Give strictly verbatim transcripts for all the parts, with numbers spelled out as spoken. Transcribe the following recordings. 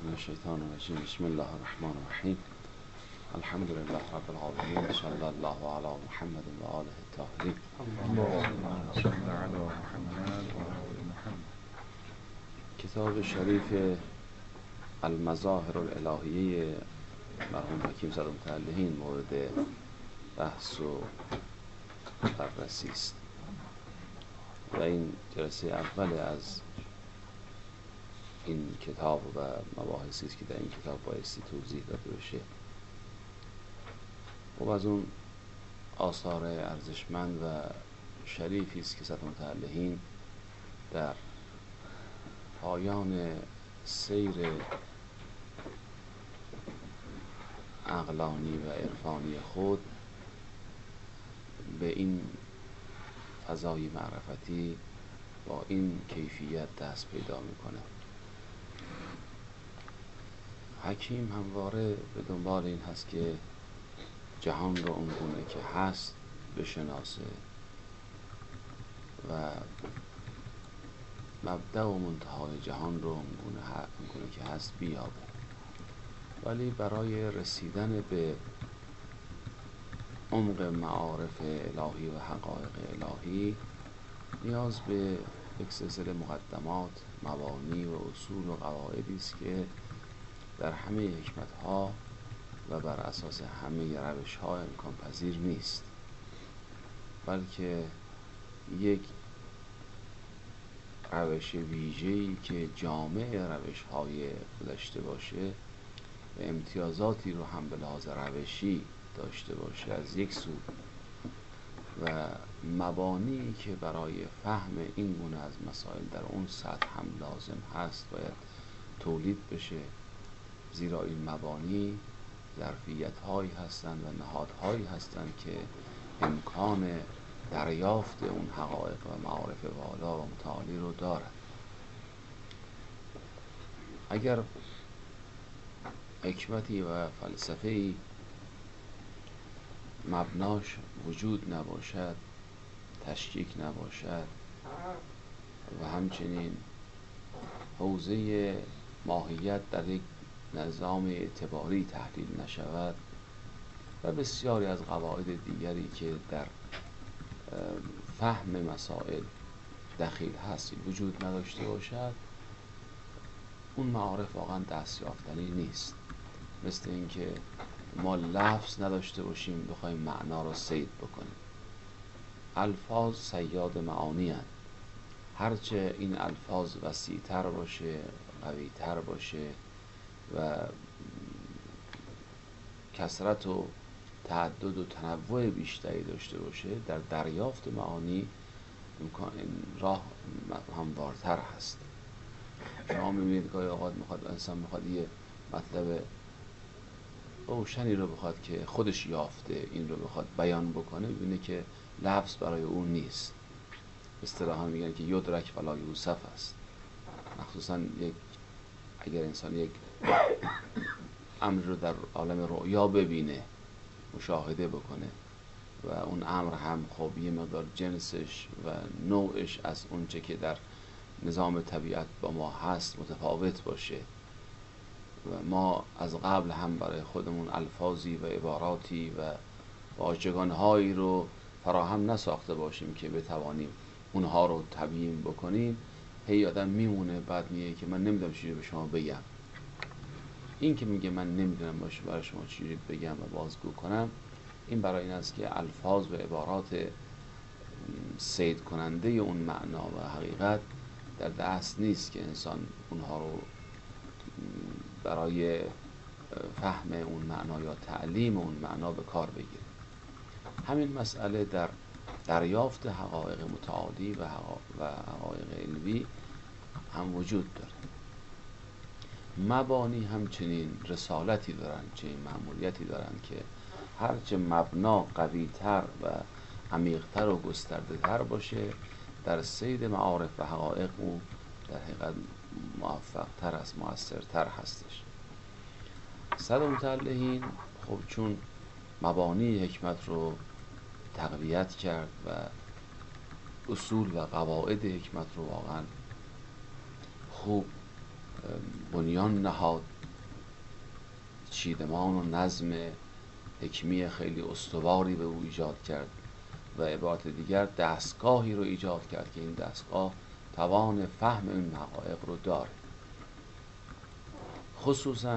من الشیطان الرجیم. بسم الله الرحمن الرحیم. الحمد لله رب العالمین. صلی الله علی محمد و آله الطاهرین. اللهم صل علی محمد و آل محمد. کتاب شریف المظاهر الالهیه مرحوم حکیم صدرمتعلهین مورد بحث و بررسی است و این جلسه اول از این کتاب و مباحثی است که در این کتاب بایستی توضیح داده بشه. خب از اون آثار ارزشمند و شریفی است که صدرمتعلهین در پایان سیر عقلانی و عرفانی خود به این فضای معرفتی با این کیفیت دست پیدا میکنه. حکیم همواره به دنبال این هست که جهان رو اونگونه که هست بشناسه و مبدأ و منتهای جهان رو اونگونه که هست بیابه، ولی برای رسیدن به عمق معارف الهی و حقایق الهی نیاز به یک سلسله مقدمات، مبانی و اصول و قواعدی است که در همه حکمت‌ها و بر اساس همه روش‌ها امکان پذیر نیست، بلکه یک روش ویژه‌ای که جامع روش‌های داشته باشه و امتیازاتی رو هم به لحاظ روشی داشته باشه از یک سو و مبانی که برای فهم این گونه از مسائل در اون سطح هم لازم هست باید تولید بشه، زیرا این مبانی ظرفیت‌هایی هستند و نهادهایی هستند که امکان دریافت اون حقایق و معارف والا و متعالی رو دارد. اگر حکمتی و فلسفه‌ای مبناش وجود نباشد، تشکیک نباشد و همچنین حوزه ماهیت در یک نظام اعتباری تحلیل نشود و بسیاری از قواعد دیگری که در فهم مسائل دخیل هست وجود نداشته باشد، اون معارف واقعا دست یافتنی نیست. مثل اینکه ما لفظ نداشته باشیم بخوایم معنا رو صید بکنیم. الفاظ صیاد معانی هستند. هرچه این الفاظ وسیع‌تر باشه، قوی‌تر باشه و کثرت و تعدد و تنوع بیشتری داشته باشه، در دریافت معانی امکان راه هموارتر هست. شما میبینید گاهی اوقات میخواد انسان میخواد یه مطلب روشنی رو بخواد که خودش یافته این رو بخواد بیان بکنه، ببینه که لفظ برای اون نیست. اصطلاحاً میگن که یدرک ولا یوصف است. مخصوصاً یک اگر انسان یک امر رو در عالم رؤیا ببینه، مشاهده بکنه و اون امر هم خب یه مقدار جنسش و نوعش از اونچه که در نظام طبیعت با ما هست متفاوت باشه و ما از قبل هم برای خودمون الفاظی و عباراتی و واژگان‌هایی رو فراهم نساخته باشیم که بتوانیم اونها رو تبیین بکنیم، هی آدم میمونه بعد میگه که من نمیدونم چیزی به شما بگم. این که میگه من نمیدونم باشه برای شما چیزی بگم و بازگو کنم، این برای این است که الفاظ و عبارات صید کننده اون معنا و حقیقت در دست نیست که انسان اونها رو برای فهم اون معنا یا تعلیم اون معنا به کار بگیره. همین مسئله در دریافت حقایق متعالی و حقایق علوی هم وجود داره. مبانی همچنین رسالتی دارن، چه مأموریتی دارن که هرچه مبنا قوی‌تر و عمیق‌تر و گسترده‌تر باشه، در صید معارف و حقایق او در حقیقت موفق‌تر است، مؤثرتر هستش. صدرمتعلهین خب چون مبانی حکمت رو تقویت کرد و اصول و قواعد حکمت رو واقعا خوب بنیان نهاد چیدمان و نظم حکمی خیلی استواری به او ایجاد کرد و عبارت دیگر دستگاهی رو ایجاد کرد که این دستگاه توان فهم این حقایق رو داره، خصوصا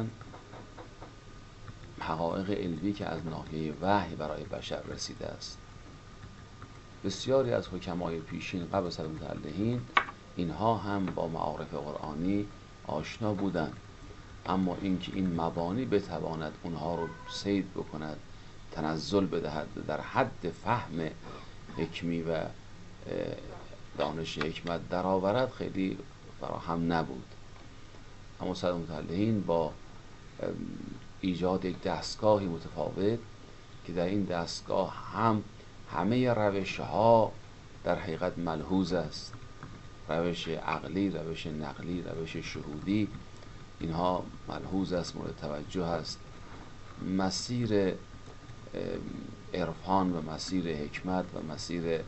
حقایق علمی که از ناحیه وحی برای بشر رسیده است. بسیاری از حکمای پیشین قبل از المتعلقین اینها هم با معارف قرآنی آشنا بودند، اما اینکه این مبانی بتواند اونها رو صید بکند، تنزل بدهد، در حد فهم حکمی و دانش حکمت درآورد خیلی فراهم نبود. اما صد المتعلقین با ایجاد یک دستگاهی متفاوت که در این دستگاه هم همه روش ها در حقیقت ملحوظ است، روش عقلی، روش نقلی، روش شهودی، اینها ملحوظ است، مورد توجه است. مسیر عرفان و مسیر حکمت و مسیر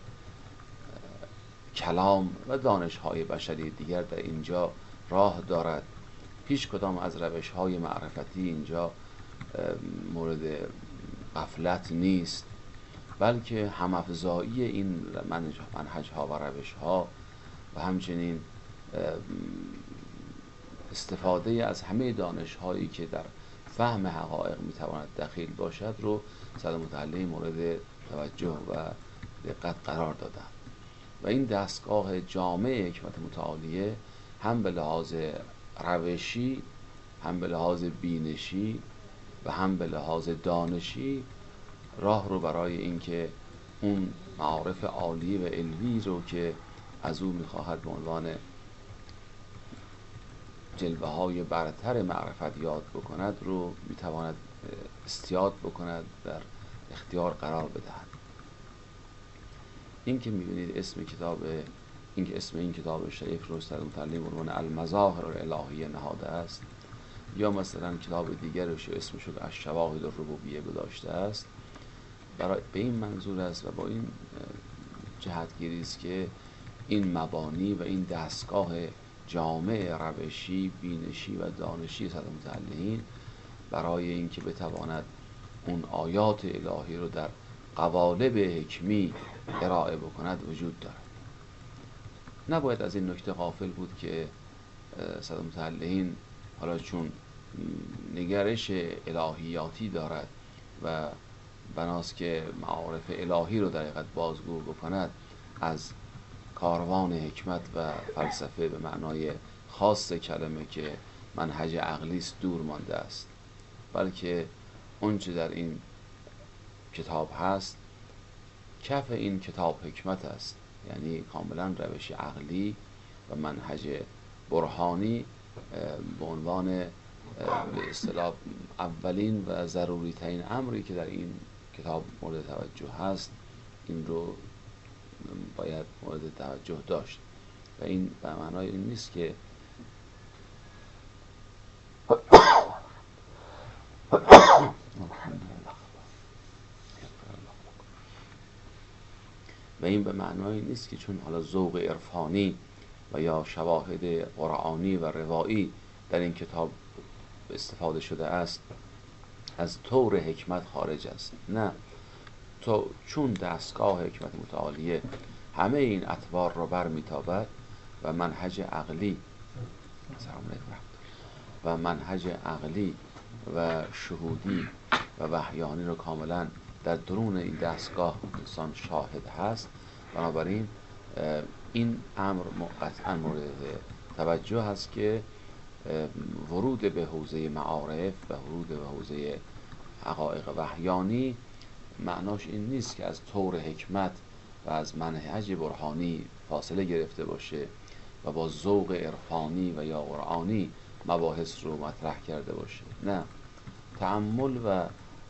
کلام و دانش های بشری دیگر در اینجا راه دارد. هیچ کدام از روش های معرفتی اینجا مورد غفلت نیست، بلکه همافزایی این منهج ها و روش ها و همچنین استفاده از همه دانش هایی که در فهم حقایق میتواند دخیل باشد رو صد المتعلقین مورد توجه و دقت قرار دادند و این دستگاه جامع حکمت متعالیه هم به لحاظ روشی، هم به لحاظ بینشی و هم به لحاظ دانشی راه رو برای اینکه اون معارف عالی و علمی رو که از او میخواهد به عنوان جلوه های برتر معرفت یاد بکند رو میتواند استیاد بکند، در اختیار قرار بدهد. این که میبینید اسم کتاب این که اسم این کتاب شریف رو صد المتعلقین به عنوان المظاهر الالهیه نهاده است، یا مثلا کتاب دیگرش رو اسمش رو الشواهد الربوبیه گذاشته است، برای به این منظور است و با این جهتگیری است که این مبانی و این دستگاه جامع روشی، بینشی و دانشی صد المتعلقین برای اینکه بتواند اون آیات الهی رو در قوالب حکمی ارائه بکند وجود دارد. نباید از این نکته غافل بود که صد المتعلقین حالا چون نگرش الهیاتی دارد و بناست که معارف الهی رو در حقیقت بازگو بکند، از کاروان حکمت و فلسفه به معنای خاص کلمه که منهج عقلی است دور مانده است، بلکه اونچه در این کتاب هست کف این کتاب حکمت است، یعنی کاملا روش عقلی و منهج برهانی به عنوان به اصطلاح اولین و ضروری ترین امری که در این کتاب مورد توجه هست، این رو باید مورد توجه داشت و این به معنای این نیست که و این به معنای نیست که چون حالا ذوق عرفانی و یا شواهد قرآنی و روایی در این کتاب استفاده شده است از طور حکمت خارج است. نه، تو چون دستگاه حکمت متعالیه همه این اطوار رو بر میتابد و منهج عقلی و منهج عقلی و شهودی و وحیانی رو کاملا در درون این دستگاه انسان شاهد هست، بنابراین این امر قطعا مورد توجه هست که ورود به حوزه معارف و ورود به حوزه حقایق وحیانی معناش این نیست که از طور حکمت و از منهج برهانی فاصله گرفته باشه و با ذوق عرفانی و یا قرآنی مباحث رو مطرح کرده باشه. نه، تأمل و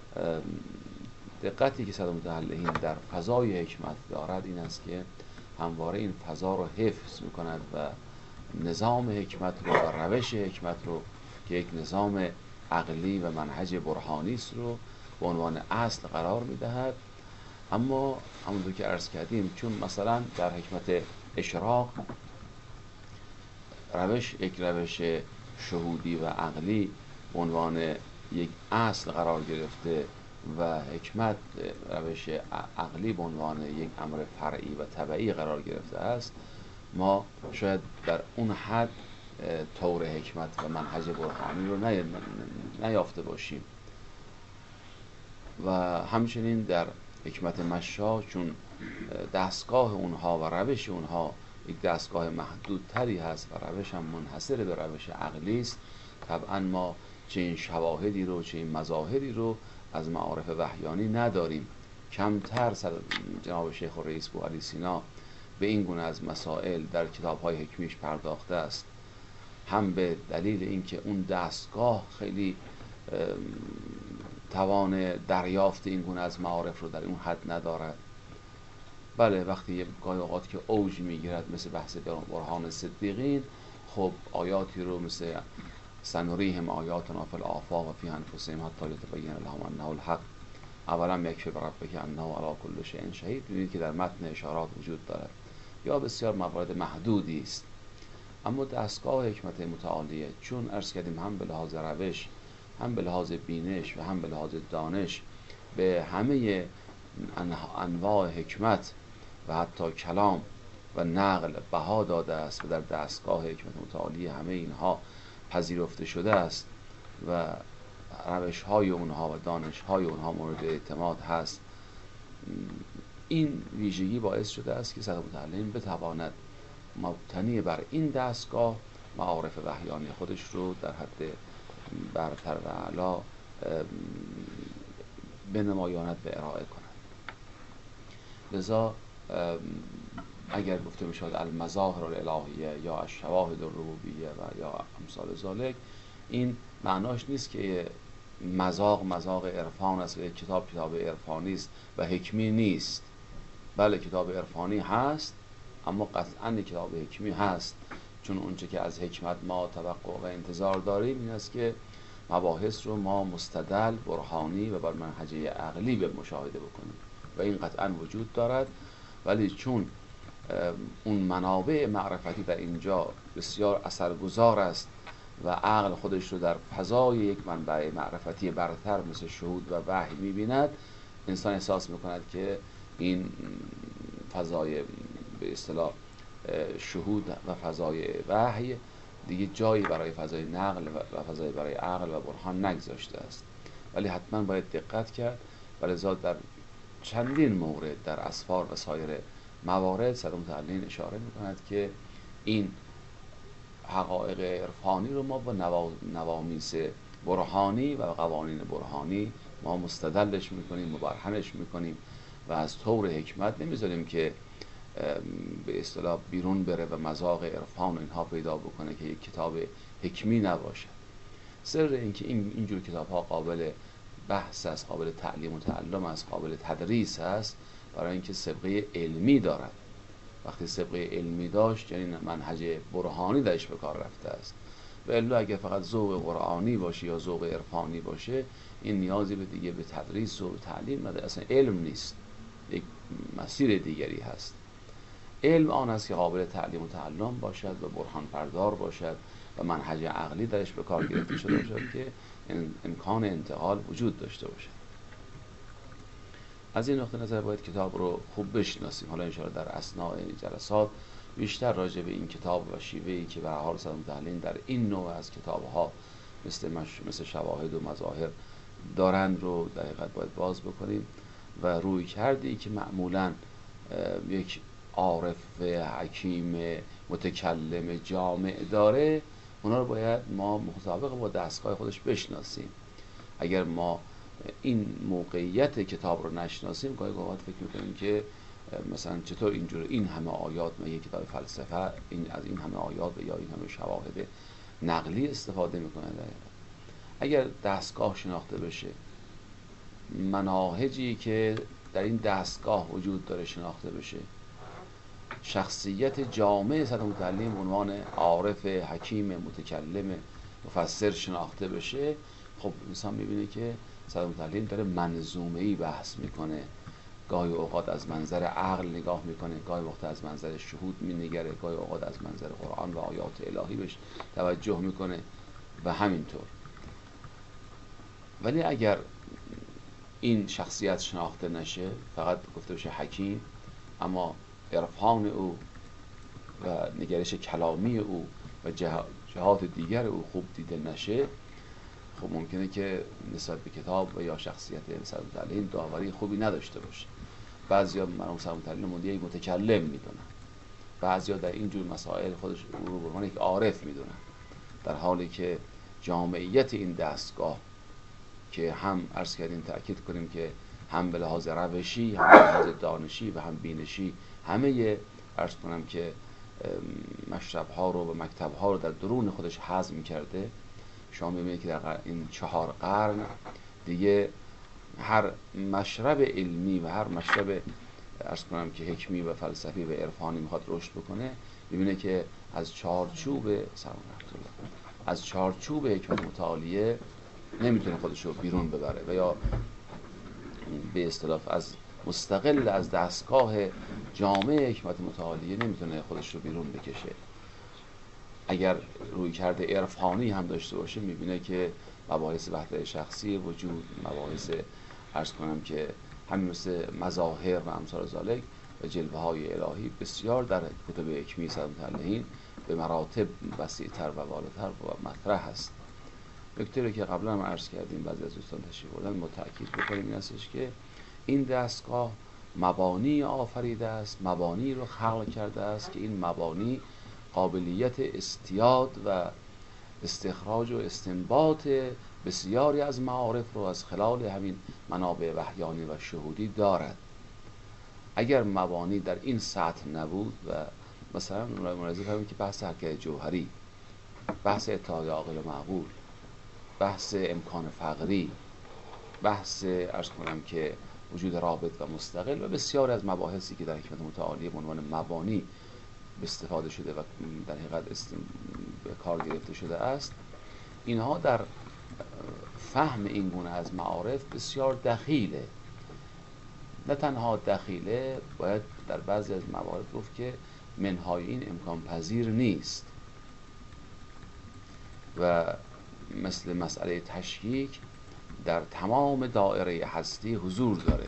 دقتی که صد المتعلقین در فضای حکمت دارد این است که همواره این فضا رو حفظ میکند و نظام حکمت رو و روش حکمت رو که یک نظام عقلی و منهج برهانی است رو به عنوان اصل قرار میدهد. اما همونطور که عرض کردیم چون مثلا در حکمت اشراق روش یک روش شهودی و عقلی به عنوان یک اصل قرار گرفته و حکمت روش عقلی به عنوان یک امر فرعی و طبعی قرار گرفته است، ما شاید در اون حد طور حکمت و منهج برهانی رو نیافته باشیم. و همچنین در حکمت مشا، چون دستگاه اونها و روش اونها یک دستگاه محدودتری هست و روش هم منحصر به روش عقلی است، طبعا ما چه این شواهدی رو چه این مظاهری رو از معارف وحیانی نداریم. کمتر جناب شیخ الرئیس بوعلی سینا به این گونه از مسائل در کتاب‌های حکمیش پرداخته است، هم به دلیل اینکه اون دستگاه خیلی توان دریافت این گونه از معارف رو در اون حد ندارد. بله، وقتی گاهی اوقات که اوج میگیرد مثل بحث برهان صدیقین، خب آیاتی رو مثل سنریهم آیاتنا فی الآفاق و فی انفسهم حتی یتبین لهم انه الحق اولا یکفی بربک انه علی کل شیء شهید، ببینید که در متن اشارات وجود دارد، یا بسیار موارد محدودی است. اما دستگاه حکمت متعالیه، چون عرض کردیم هم به لحاظ روش، هم به لحاظ بینش و هم به لحاظ دانش به همه انواع حکمت و حتی کلام و نقل بها داده است و در دستگاه حکمت متعالیه همه اینها پذیرفته شده است و روش های اونها و دانش های اونها مورد اعتماد هست. این ویژگی باعث شده است که صدر متعلم بتواند مبتنی بر این دستگاه معارف وحیانی خودش رو در حد برتر و اعلی بنمایاند و ارائه کند. لذا اگر گفته میشود المظاهر الالهیه یا الشواهد الربوبیه و یا امثال ذالک، این معناش نیست که مذاق مذاق عرفان است و یک کتاب کتاب عرفانی است و حکمی نیست. بله، کتاب عرفانی هست، اما قطعا کتاب حکمی هست، چون اونچه که از حکمت ما توقع و انتظار داریم این است که مباحث رو ما مستدل، برهانی و بر منهجه عقلی به مشاهده بکنیم و این قطعا وجود دارد. ولی چون اون منابع معرفتی در اینجا بسیار اثرگذار است و عقل خودش رو در فضای یک منبع معرفتی برتر مثل شهود و وحی می‌بیند، انسان احساس می‌کند که این فضای به اصطلاح شهود و فضای وحی دیگه جایی برای فضای نقل و فضای برای عقل و برهان نگذاشته است. ولی حتما باید دقت کرد و لذا در چندین مورد در اسفار و سایر موارد صدر متعلم اشاره می‌کند که این حقایق عرفانی رو ما با نوامیس برهانی و قوانین برهانی ما مستدلش میکنیم، مبرهنش میکنیم و از طور حکمت نمیذاریم که به اصطلاح بیرون بره و مذاق عرفان اینها پیدا بکنه که یک کتاب حکمی نباشه. سر اینکه این اینجور کتاب ها قابل بحث است، قابل تعلیم و تعلم است، قابل تدریس است، برای اینکه سابقه علمی دارد. وقتی سابقه علمی داشت یعنی منهج برهانی درش به کار رفته است. و الا اگر فقط ذوق قرآنی باشه یا ذوق عرفانی باشه، این نیازی به دیگه به تدریس و به تعلیم نداره، اصلا علم نیست، یک مسیر دیگری هست. علم آن است که قابل تعلیم و تعلم باشد و برهان پردار باشد و منهج عقلی درش به کار گرفته شده باشد که امکان انتقال وجود داشته باشد. از این نقطه نظر باید کتاب رو خوب بشناسیم. حالا انشاءالله در اثناء جلسات بیشتر راجع به این کتاب و شیوهی که به هر حال صدر متعلم در این نوع از کتاب‌ها مثل مش... مثل شواهد و مظاهر دارند رو در حقیقت باید باز بکنیم و روی کردی که معمولاً یک عارف حکیم متکلم جامع داره، اونا رو باید ما مطابق با دستگاه خودش بشناسیم. اگر ما این موقعیت کتاب رو نشناسیم، گاهی اوقات فکر میکنیم که مثلا چطور اینجور این همه آیات و یک کتاب فلسفه این از این همه آیات یا این همه شواهد نقلی استفاده میکنه. اگر دستگاه شناخته بشه، مناهجی که در این دستگاه وجود داره شناخته بشه، شخصیت جامع صدر متعلم عنوان عارف حکیم متکلم مفسر شناخته بشه، خب انسان میبینه که صدر متعلم داره منظومه‌ای بحث میکنه، گاهی اوقات از منظر عقل نگاه میکنه، گاهی وقت از منظر شهود مینگره، گاهی اوقات از منظر قرآن و آیات الهی بهش توجه میکنه و همینطور. ولی اگر این شخصیت شناخته نشه، فقط گفته بشه حکیم، اما عرفان او و نگرش کلامی او و جهات دیگر او خوب دیده نشه، خب ممکنه که نسبت به کتاب و یا شخصیت سلام علیه داوری خوبی نداشته باشه. بعضیا مرحوم سلام علیه مودی یک متکلم میدونن، بعضیا در این جور مسائل خودش رو به عنوان یک عارف میدونن، در حالی که جامعیت این دستگاه که هم عرض کردیم تأکید کنیم که هم به لحاظ روشی، هم به لحاظ دانشی و هم بینشی همه عرض کنم که مشرب ها رو و مکتب ها رو در درون خودش هضم کرده. شما می‌بینید که در این چهار قرن دیگه هر مشرب علمی و هر مشرب عرض کنم که حکمی و فلسفی و عرفانی میخواد رشد بکنه، می‌بینه که از چارچوب سلام رحمت الله از چارچوب حکمت متعالیه نمیتونه خودش رو بیرون ببره و یا به اصطلاح از مستقل از دستگاه جامعه حکمت متعالیه نمیتونه خودش رو بیرون بکشه. اگر روی کرده عرفانی هم داشته باشه، میبینه که مباحث وحدت شخصی وجود، مباحث عرض کنم که همین مثل مظاهر و امثال ذالک و جلوه های الهی بسیار در کتب حکمی سلام علیه به مراتب وسیع‌تر و بالاتر و مطرح هست. نکته رو که قبلا هم عرض کردیم، بعضی از دوستان تشریف بردن، ما تأکید بکنیم این هستش که این دستگاه مبانی آفریده است، مبانی رو خلق کرده است که این مبانی قابلیت استیاد و استخراج و استنباط بسیاری از معارف رو از خلال همین منابع وحیانی و شهودی دارد. اگر مبانی در این سطح نبود و مثلا ملاحظه کنیم که بحث حرکت جوهری، بحث اتحاد عاقل و معقول، بحث امکان فقری، بحث عرض کنم که وجود رابط و مستقل و بسیار از مباحثی که در حکمت متعالیه به عنوان مبانی استفاده شده و در حقیقت است... به کار گرفته شده است، اینها در فهم این گونه از معارف بسیار دخیله. نه تنها دخیله، باید در بعضی از موارد گفت که منهای این امکان پذیر نیست و مثل مسئله تشکیک در تمام دایره هستی حضور داره.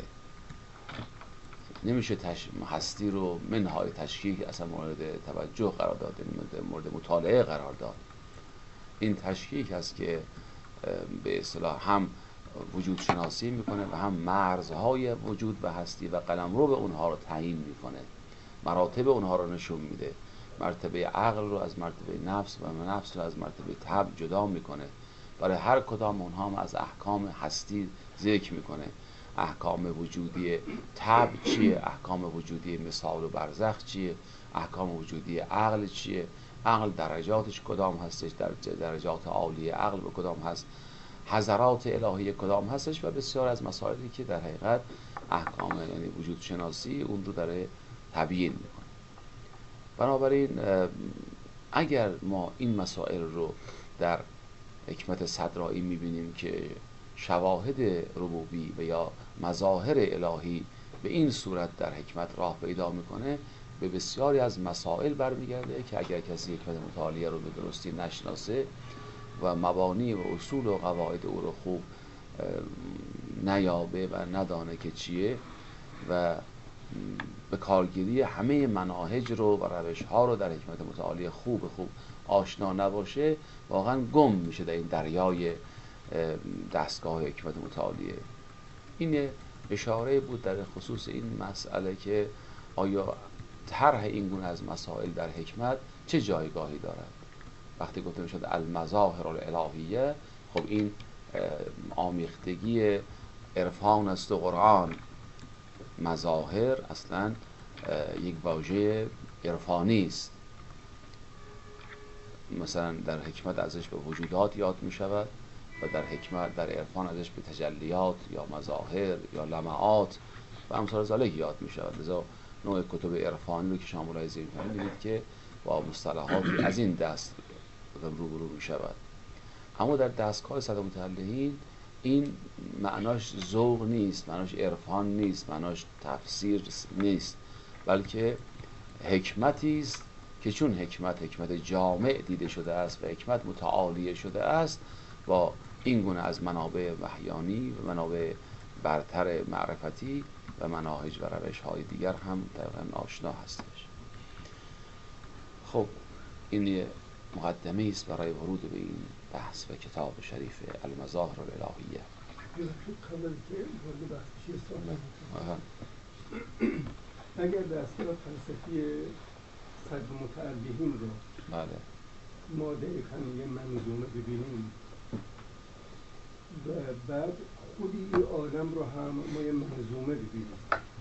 نمیشه تش... هستی رو منهای تشکیک اصلا مورد توجه قرار داد، مورد مطالعه قرار داد. این تشکیک هست که به اصطلاح هم وجود شناسی میکنه و هم مرزهای وجود و هستی و قلمرو به اونها رو تعیین میکنه، مراتب اونها رو نشون میده، مرتبه عقل رو از مرتبه نفس و نفس رو از مرتبه طبع جدا میکنه. برای هر کدام اونها هم از احکام هستی ذکر میکنه. احکام وجودی طبع چیه، احکام وجودی مثال و برزخ چیه، احکام وجودی عقل چیه، عقل درجاتش کدام هستش، در درجات عالی عقل به کدام هست، حضرات الهی کدام هستش و بسیار از مسائلی که در حقیقت احکام یعنی وجود شناسی اون رو داره تبیین میکنه. بنابراین اگر ما این مسائل رو در حکمت صدرایی میبینیم که شواهد ربوبی و یا مظاهر الهی به این صورت در حکمت راه پیدا میکنه، به بسیاری از مسائل برمیگرده که اگر کسی حکمت متعالیه رو به درستی نشناسه و مبانی و اصول و قواعد او رو خوب نیابه و ندانه که چیه و به کارگیری همه مناهج رو و روش ها رو در حکمت متعالیه خوب خوب آشنا نباشه، واقعا گم میشه در این دریای دستگاه حکمت متعالیه. این اشاره بود در خصوص این مسئله که آیا طرح این گونه از مسائل در حکمت چه جایگاهی دارد. وقتی گفته میشد المظاهر الالهیه، خب این آمیختگی عرفان است و قرآن. مظاهر اصلا یک واژه عرفانی است. مثلا در حکمت ازش به وجودات یاد می شود و در حکمت در عرفان ازش به تجلیات یا مظاهر یا لمعات و امثال ذالک یاد می شود. لذا نوع کتب عرفانی رو که شما ملاحظه می‌کنید می‌بینید که با مصطلحاتی از این دست روبرو می شود. اما در دستگاه سلام علیه این معناش ذوق نیست، معناش عرفان نیست، معناش تفسیر نیست، بلکه حکمتی است که چون حکمت حکمت جامع دیده شده است و حکمت متعالیه شده است، با این گونه از منابع وحیانی و منابع برتر معرفتی و مناهج و روش های دیگر هم دقیقا آشنا هستش. خب این یه مقدمه است برای ورود به این بحث و کتاب شریف المظاهر الالهیه. قبل از که وارد بحث بشی سوال اگر دستگاه فلسفی صد متعلهین رو بله ما دقیقاً یه منظومه ببینیم و بعد خودی عالم رو هم ما یه منظومه ببینیم،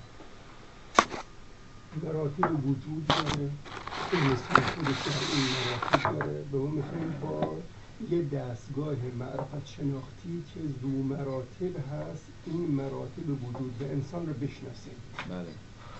مراتب وجود داره، انسان خودش در این مراتب داره، به اون میتونیم با یه دستگاه معرفت شناختی که ذو مراتب هست این مراتب وجود به انسان رو بشناسیم. بله.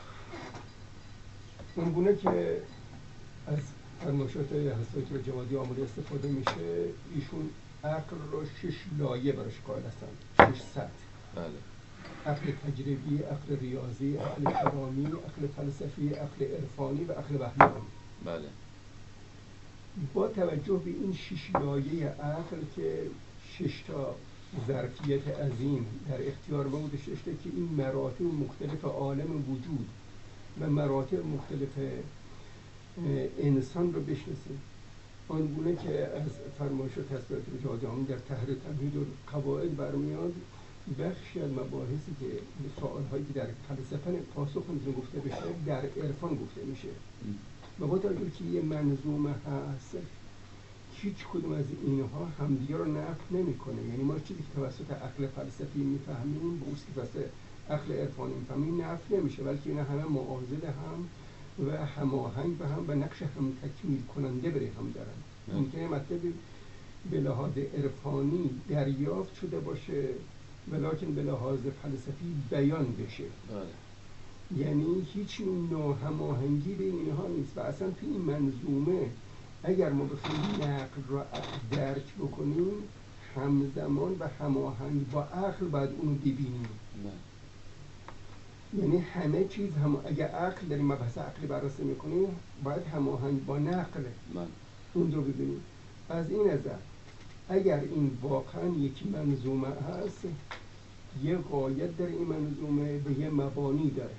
اونگونه که از فرمایشات حضرت جوادی آموده استفاده میشه، ایشون عقل رو شش لایه براش قائل هستن، شش سطح. بله. عقل تجربی، عقل ریاضی، عقل کلامی، عقل فلسفی، عقل عرفانی و عقل وحیانی. بله. با توجه به این شش لایه عقل که شش تا ظرفیت عظیم در اختیار ما بوده، شش تا که این مراتب مختلف عالم وجود و مراتب مختلف انسان رو بشناسیم. آنگونه که از فرمایشات حضرت جوادی در تحریر تمهید و قواعد برمیاد، بخشی از مباحثی که سوال‌هایی که در فلسفه پاسخ نمیتونه گفته بشه در عرفان گفته میشه و با توجه که یه منظومه هست هیچ کدوم از اینها همدیگه رو نقد نمیکنه. یعنی ما چیزی که توسط عقل فلسفی میفهمیم با اون که توسط عقل عرفانی میفهمیم نقد نمیشه، بلکه اینا همه معاضد هم و هماهنگ به هم و نقش هم تکمیل کننده برای هم دارن. ممکنه مطلبی به لحاظ عرفانی دریافت شده باشه ولیکن به لحاظ فلسفی بیان بشه. بله. یعنی هیچ ناهماهنگی بین اینها نیست و اصلا توی این منظومه اگر ما بخوایم نقل را درک بکنیم همزمان و هماهنگ با عقل باید اونو ببینیم. بله. یعنی همه چیز هم اگر عقل داریم مبحث عقلی بررسی میکنیم باید هماهنگ با نقل بله. اون رو ببینیم. از این نظر اگر این واقعا یک منظومه هست یه غایت در این منظومه به یه مبانی داره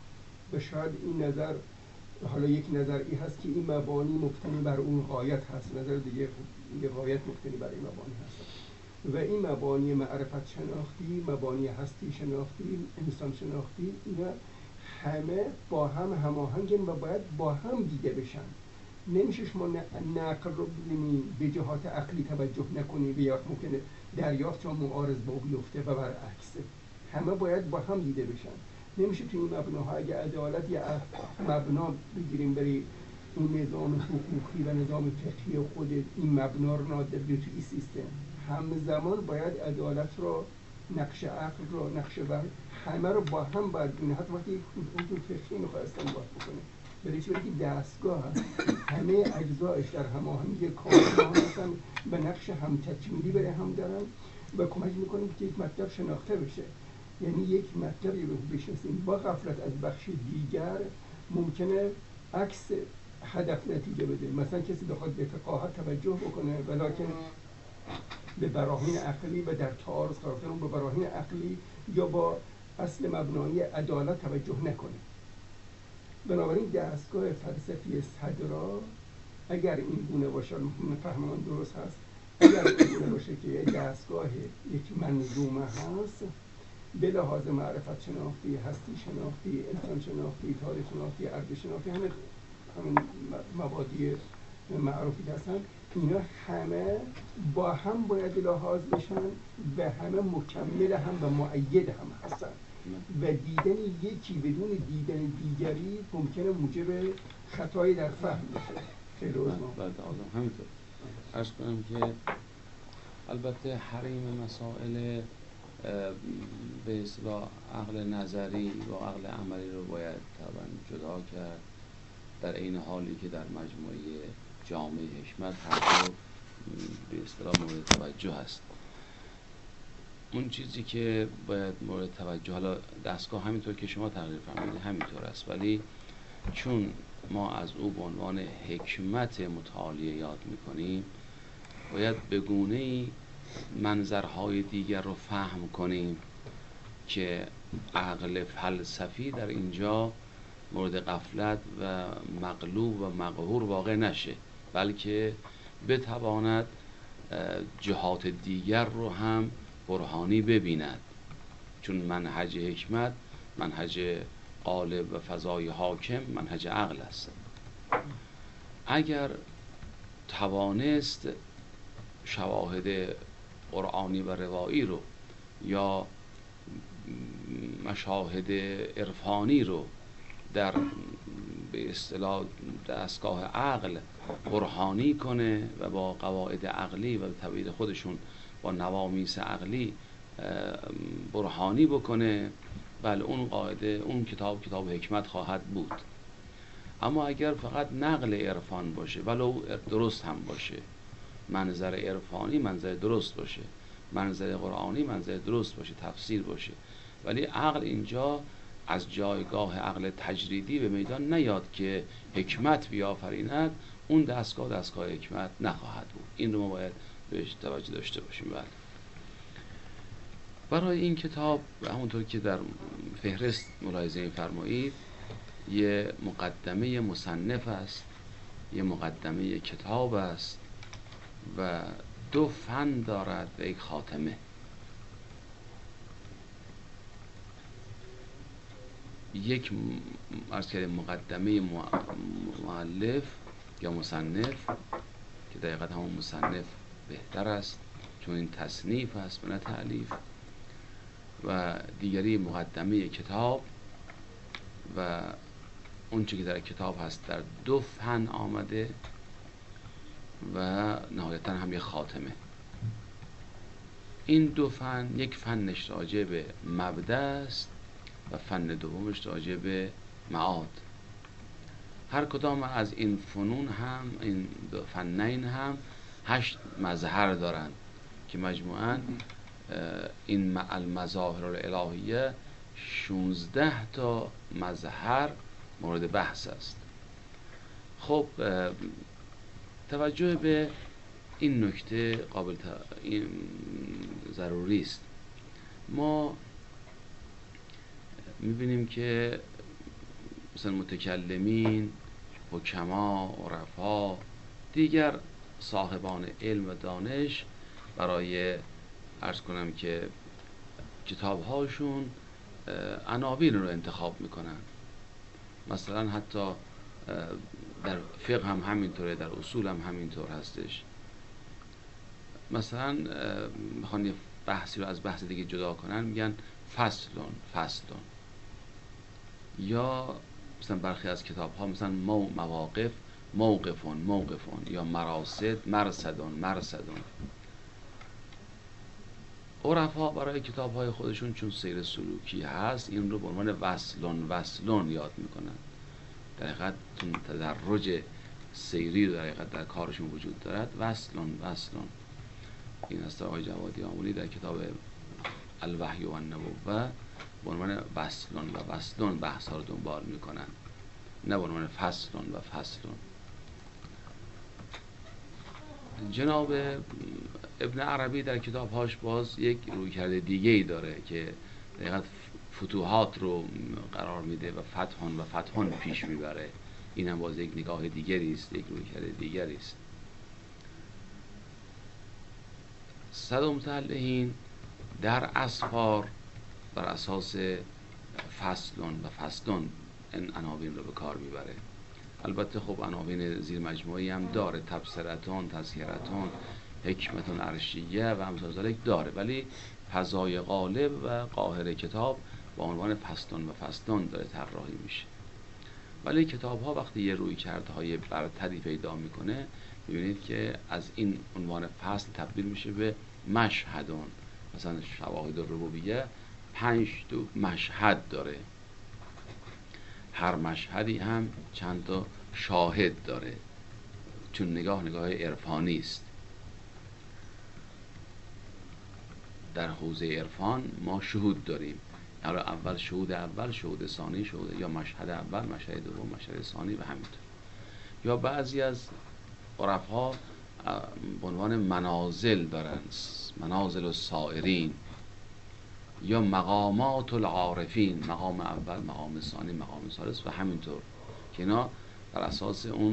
و شاید این نظر حالا یک نظری هست که این مبانی مبتنی بر اون غایت هست، نظر دیگه یه غایت مبتنی بر این مبانی هست و این مبانی معرفت شناختی، مبانی هستی شناختی، انسان شناختی، اینا همه با هم هماهنگن و باید با هم دیده بشن. نمیشه شما نقل رو ببینی به جهات عقلی توجه نکنی و یا ممکنه دریافت یا معارض با بیفته و برعکس. همه باید با هم دیده بشن. نمیشه توی این مبناها اگه عدالت یا مبنا بگیریم برای این نظام حقوقی و نظام فقهی خود این مبنا رو نادر بیاریم توی این سیستم. همزمان باید عدالت رو، نقش عقل رو، نقش وحی همه رو با هم باید ببینه. حتی وقتی اون فقهی میخواد استنباط بکنه برای چی؟ برای که دستگاه هست همه اجزایش در هماهنگی کامل هستن و نقش هم تکمیلی برای هم دارن و کمک میکنیم که یک مطلب شناخته بشه. یعنی یک مطلبی رو بشناسیم با غفلت از بخش دیگر ممکنه عکس هدف نتیجه بده. مثلا کسی بخواد به فقاهت توجه بکنه ولیکن به براهین عقلی و در تعارض قرار گرفتن به براهین عقلی یا با اصل مبنایی عدالت توجه نکنه. بنابراین دستگاه فلسفی صدرا اگر این گونه باشه، فهم من درست هست، اگر این گونه باشه که دستگاه یک منظومه هست به لحاظ معرفت شناختی، هستی شناختی، انسان شناختی، تاریخ شناختی، عرض شناختی، همه همین مبادی معروفی هستن، اینا همه با هم باید لحاظ بشن و همه مکمل هم و مؤید هم هستن و دیدن یکی بدون دیدن دیگری ممکنه موجب خطایی در فهم بشه. خیلی عذر بعد همینطور عرض کنم که البته حریم مسائل به اصطلاح عقل نظری و عقل عملی رو باید طبعا جدا کرد، در این حالی که در مجموعه جامعه حکمت هر دو به اصطلاح مورد توجه هست. اون چیزی که باید مورد توجه، حالا دستگاه همینطور که شما تقریر فرمودید همینطور است، ولی چون ما از او به عنوان حکمت متعالیه یاد میکنیم باید به گونه‌ای منظرهای دیگر رو فهم کنیم که عقل فلسفی در اینجا مورد غفلت و مغلوب و مقهور واقع نشه، بلکه بتواند جهات دیگر رو هم برهانی ببیند، چون منهج حکمت، منهج غالب و فضای حاکم منهج عقل است. اگر توانست شواهد قرآنی و روایی رو یا مشاهد عرفانی رو در به اصطلاح دستگاه عقل برهانی کنه و با قواعد عقلی و طبیعت خودشون با نوامیس عقلی برهانی بکنه، بله اون قاعده، اون کتاب کتاب حکمت خواهد بود. اما اگر فقط نقل عرفان باشه، ولو درست هم باشه، منظر عرفانی منظر درست باشه، منظر قرآنی منظر درست باشه، تفسیر باشه، ولی عقل اینجا از جایگاه عقل تجریدی به میدان نیاد که حکمت بیافریند، اون دستگاه دستگاه حکمت نخواهد بود. این رو ما باید بهش توجه داشته باشیم. بله. برای این کتاب همونطور که در فهرست ملاحظه می‌فرمایید، یه مقدمه مصنف است، یه مقدمه کتاب است و دو فن دارد و یک خاتمه. یک عرض کردیم مقدمه مؤلف یا مصنف که دقیقاً همون مصنف بهتر است چون این تصنیف است نه تألیف، و دیگری مقدمه کتاب و اون چیزی که در کتاب هست در دو فن آمده و نهایتاً هم یک خاتمه. این دو فن، یک فنش راجع به مبدأ است و فن دومش راجع به معاد. هر کدام از این فنون هم، این دو فنین هم هشت مظهر دارند که مجموعاً این المظاهر الالهیه شانزده تا مظهر مورد بحث است. خب توجه به این نکته قابل این ضروری است. ما میبینیم که مثلا متکلمین، حکما، عرفا، دیگر صاحبان علم و دانش برای عرض کنم که کتابهاشون عناوین رو انتخاب میکنن. مثلا حتی در فقه هم همینطوره، در اصول هم همینطور هستش. مثلا میخوان یه بحثی رو از بحث دیگه جدا کنن، میگن فصلون فصلون، یا مثلا برخی از کتاب ها مثلا مو مواقف موقفون موقفون، یا مراسد مرصدون مرصدون. عرفا برای کتاب های خودشون چون سیر سلوکی هست این رو به عنوان وصلون وصلون یاد میکنن. در حقیقت چون تدرج سیری در حقیقت در کارشون وجود دارد، وصلون وصلون. این است آقای جوادی آمولی در کتاب الوحی و النبوه به عنوان وصلون و وصلون بحث ها رو دنبال میکنن، نه به عنوان فصلون و فصلون. جناب ابن عربی در کتابهاش باز یک رویکرد دیگه ای داره که دقیقاً فتوحات رو قرار میده و فتحان و فتحان پیش میبره. این هم باز یک نگاه دیگری است، یک رویکرد دیگری است. صد متعلهین در اسفار بر اساس فصلون و فصلون این عناوین رو به کار میبره. البته خب عناوین زیر مجموعی هم داره، تبصرتون، تذکرتون، حکمتون عرشیه و امثال ذالک داره، ولی فضای غالب و قاهر کتاب با عنوان فصلون و فصلون داره طراحی میشه. ولی کتاب ها وقتی یه روی کرده های برتری پیدا میکنه، میبینید که از این عنوان فصل تبدیل میشه به مشهدون. مثلا شواهد الربوبیه پنج دو مشهد داره، هر مشهدی هم چند تا شاهد داره، چون نگاه نگاه عرفانی است. در حوزه عرفان ما شهود داریم، حالا اول شهود اول، شهود ثانی، شهود یا مشهد اول، مشهد دوم، مشهد ثانی و همینطور. یا بعضی از عرفا به عنوان منازل دارن، منازل السائرین یا مقامات العارفین، مقام اول، مقام ثانی، مقام ثالث و همینطور که اینا بر اساس اون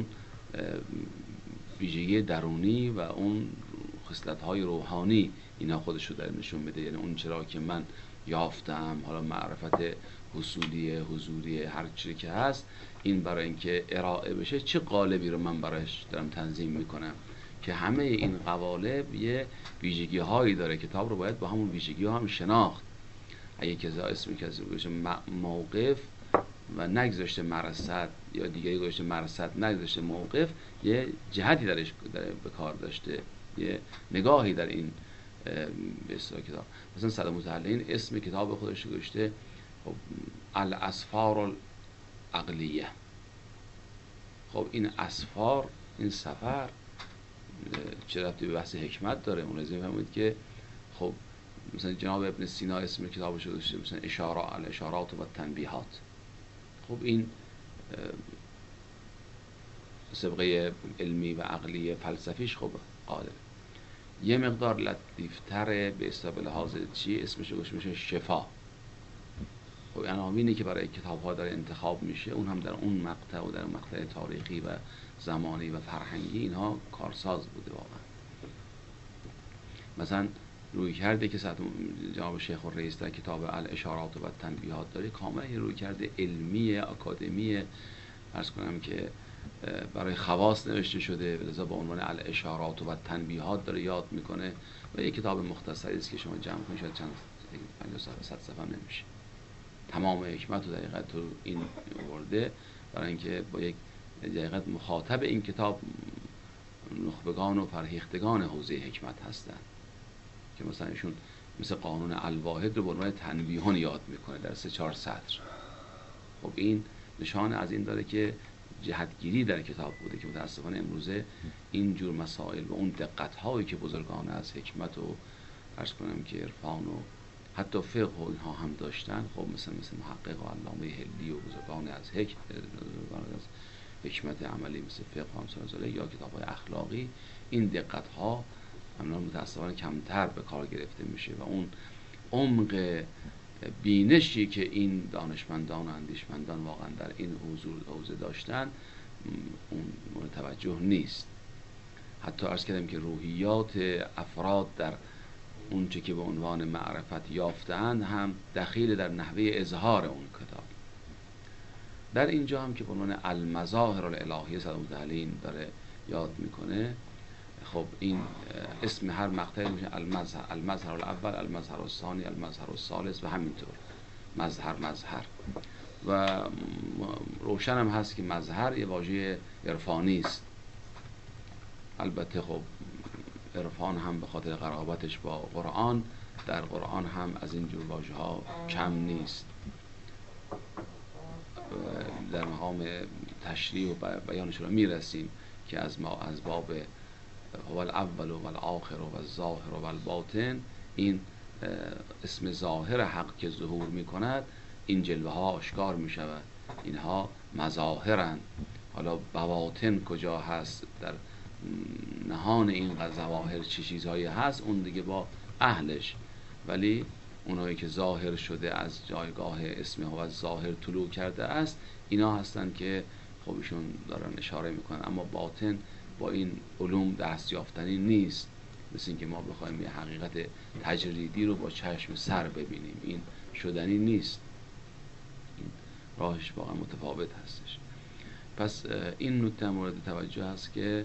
ویژگی درونی و اون خصلت‌های روحانی اینا خودش رو در نشون میده. یعنی اون چرا که من یافتم، حالا معرفت حصولی، حضوری، هر چیزی که هست، این برای اینکه ارائه بشه چه قالبی رو من برایش دارم تنظیم میکنم که همه این قوالب یه ویژگی هایی داره. کتاب رو باید با همون ویژگی ها هم شناخت. اگه کسی اسمی کسی گذاشته موقف و نگذاشته مرصد یا دیگری گذاشته مرصد نگذاشته موقف، یه جهتی درش داره به کار داشته، یه نگاهی در این به اصطلاح کتاب. مثلا صد متعلقین اسم کتاب خودش رو گذاشته خب الاسفار العقلیه. خب این اسفار، این سفر چه ربطی به بحث حکمت داره؟ اون لازم فهمید که خب مثلا جناب ابن سینا اسم کتابش رو گذاشته مثلا اشاره الاشارات و تنبیهات. خب این سابقه علمی و عقلی فلسفیش خب قادر یه مقدار لطیفتره به اصطلاح لحاظ چی اسمش رو میشه شفا. خب عناوینی که برای کتاب ها داره انتخاب میشه اون هم در اون مقطع و در اون مقطع تاریخی و زمانی و فرهنگی اینها کارساز بوده واقعا. مثلا روی کرده که جناب شیخ الرئیس در کتاب الاشارات و تنبیهات داره کاملا یه روی کرده علمی اکادمی عرض کنم که برای خواص نوشته شده، لذا با عنوان الاشارات و تنبیهات داره یاد میکنه و یک کتاب مختصری است که شما جمع کنید شاید چند پنجاه صفحه صد صفحه نمیشه. تمام حکمت و دقیقت تو این ورده برای اینکه با یک دقیقت مخاطب این کتاب نخبگان و فرهیختگان حوزه حکمت هستند که مثلا ایشون مثل قانون الواحد رو به عنوان تنبیهان یاد میکنه در سه چهار سطر. خب این نشان از این داره که جهتگیری در کتاب بوده که متاسفانه امروزه این جور مسائل و اون دقت هایی که بزرگان از حکمت و عرض کنم که عرفان و حتی فقه و اینها هم داشتن، خب مثلا مثل محقق و علامه هلی و بزرگان از حکمت از حکمت عملی مثل فقه و همسان یا کتاب های اخلاقی، این دقت ها همون متاسفانه کمتر به کار گرفته میشه و اون عمق بینشی که این دانشمندان و اندیشمندان واقعا در این حضور حوزه داشتن اون مورد توجه نیست. حتی عرض کردم که روحیات افراد در اون چه که به عنوان معرفت یافتند هم دخیل در نحوه اظهار اون کتاب. در اینجا هم که به عنوان المظاهر الالهیه صد متعلقین داره یاد میکنه، خب این اسم هر مقطعی میشه المظهر، المظهر الاول، المظهر الثانی، المظهر الثالث و همینطور مظهر مظهر. و روشن هم هست که مظهر یه واژه عرفانی است. البته خب عرفان هم به خاطر قرابتش با قرآن در قرآن هم از این جور واژه ها کم نیست. در مقام تشریح و بیانش رو میرسیم که از ما از باب هو الاول و الاخر و الظاهر و الباطن، این اسم ظاهر حق که ظهور میکند این جلوه ها آشکار میشود، اینها مظاهرند. حالا بواطن کجا هست، در نهان این ظواهر چه چیزهایی هست، اون دیگه با اهلش. ولی اونایی که ظاهر شده از جایگاه اسم هو الظاهر طلوع کرده است، اینا هستن که خودشون دارن اشاره میکنن. اما باطن با این علوم دست یافتنی نیست، مثل اینکه ما بخوایم یه حقیقت تجریدی رو با چشم سر ببینیم، این شدنی نیست، این راهش واقعا متفاوت هستش. پس این نکته مورد توجه هست که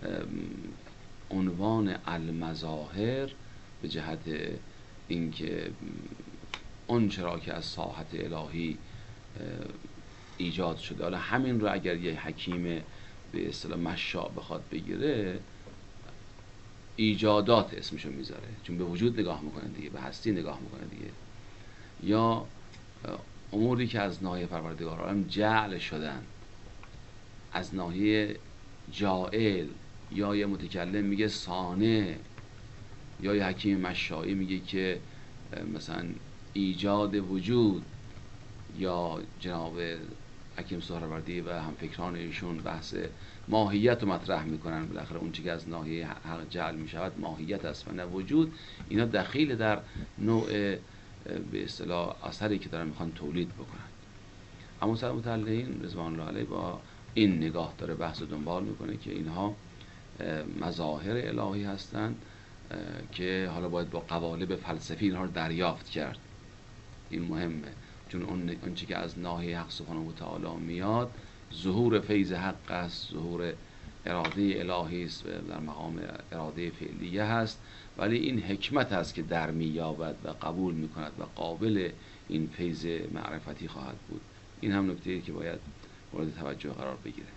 عنوان المظاهر به جهت اینکه اون چرا که از ساحت الهی ایجاد شده، حالا همین رو اگر یه حکیم به اصطلاح مشاء بخواد بگیره ایجادات اسمشو میذاره، چون به وجود نگاه میکنه دیگه، به هستی نگاه میکنه دیگه، یا اموری که از ناحیه پروردگار عالم جعل شدن از ناحیه جائل، یا یه متکلم میگه صانع، یا یه حکیم مشائی میگه که مثلا ایجاد وجود، یا جناب حکیم سهروردی و همفکران ایشون بحث ماهیت رو مطرح میکنن. بالاخره اون چیزی که از ناحیه حق جعل میشود ماهیت است و نه وجود. اینا دخیل در نوع به اصطلاح اثری که دارن میخوان تولید بکنن. اما سر متعلقین رضوان الله علیه با این نگاه داره بحث دنبال میکنه که اینها مظاهر الهی هستند که حالا باید با قوالب فلسفی اینها رو دریافت کرد. این مهمه، چون اون اون چیزی که از ناحیه حق سبحانه و تعالی میاد ظهور فیض حق است، ظهور اراده الهی است، در مقام اراده فعلیه هست، ولی این حکمت است که در میابد و قبول میکند و قابل این فیض معرفتی خواهد بود. این هم نکته‌ای که باید مورد توجه قرار بگیره.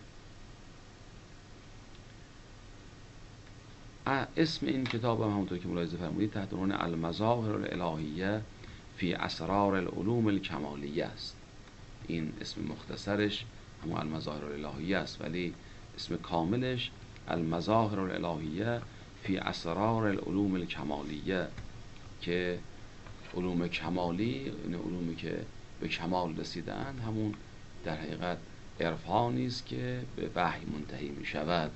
اسم این کتاب هم همونطور که ملاحظه فرمودید تحت عنوان المظاهر الالهیه فی اسرار العلوم الکمالیه است. این اسم مختصرش همون المظاهر الالهیه است، ولی اسم کاملش المظاهر الالهیه فی اسرار العلوم الکمالیه، که علوم کمالی این علومی که به کمال رسیدن همون در حقیقت عرفانی است که به وحی منتهی می شود.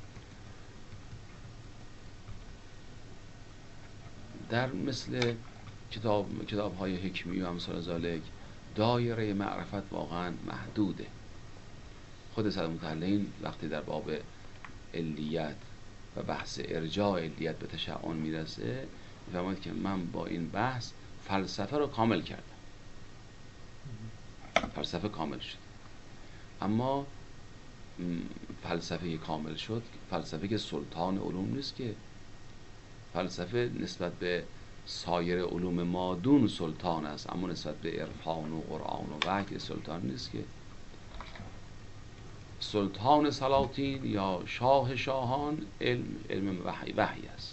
در مثل کتاب کتاب های حکمی و امثال ذالک دایره معرفت واقعا محدوده. خود سید متعلقین وقتی در باب علیت و بحث ارجاع علیت به تشعن میرسه میفهمید که من با این بحث فلسفه رو کامل کردم، فلسفه کامل شد. اما فلسفه کامل شد فلسفه که سلطان علوم نیست، که فلسفه نسبت به سایر علوم مادون سلطان است، اما نسبت به عرفان و قرآن و وحی سلطان نیست. که سلطان سلاطین یا شاه شاهان علم علم وحی وحی است.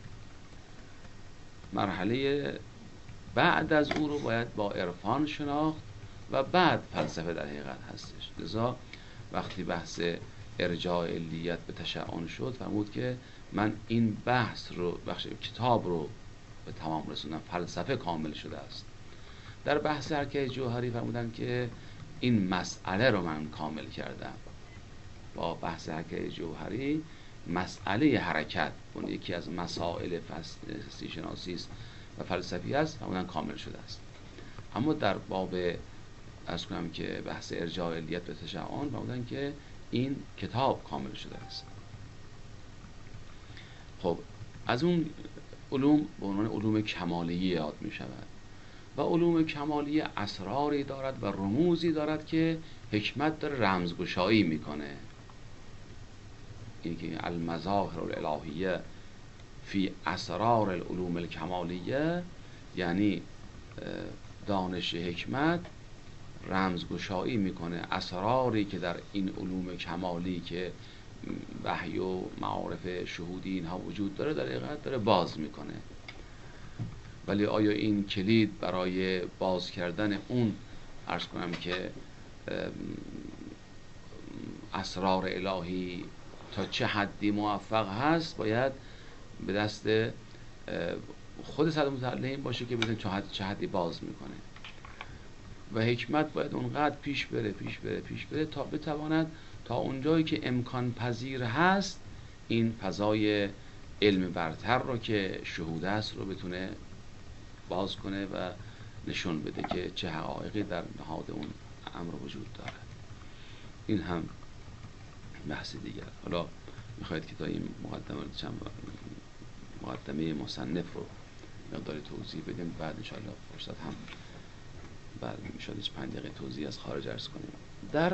مرحله بعد از او رو باید با عرفان شناخت و بعد فلسفه در حقیقت هستش. لذا وقتی بحث ارجاع علیت به تشعن شد فرمود که من این بحث رو بخش کتاب رو به تمام رسوندم، فلسفه کامل شده است. در بحث حرکت جوهری فرمودن که این مسئله رو من کامل کردم. با بحث حرکت جوهری مسئله حرکت اون یکی از مسائل هستی شناسی است و فلسفی است، فرمودن کامل شده است. اما در باب عرض کنم که بحث ارجاع علیت به تشعن فرمودن که این کتاب کامل شده است. خب از اون علوم به عنوان علوم کمالیه یاد می شود و علوم کمالیه اسراری دارد و رموزی دارد که حکمت داره رمزگشایی میکنه. این که المظاهر الالهیه فی اسرار العلوم الکمالیه یعنی دانش حکمت رمزگشایی میکنه اسراری که در این علوم کمالی که وحی و معارف شهودی اینها وجود داره در حقیقت داره باز میکنه. ولی آیا این کلید برای باز کردن اون عرض کنم که اسرار الهی تا چه حدی موفق هست باید به دست خود صد متعلقین باشه که بدون چه حدی باز میکنه و حکمت باید اونقدر پیش بره پیش بره پیش بره تا بتواند تا اونجایی که امکان پذیر هست این فضای علم برتر رو که شهود است رو بتونه باز کنه و نشون بده که چه حقایقی در نهاد اون امر وجود داره. این هم بحث دیگر. حالا میخواید که تا این مقدمه مقدمه مصنف رو مقداری توضیح بدیم، بعد انشاءالله فرصت هم بعد میشد هیچ پنج دقیقه توضیح از خارج عرض کنیم. در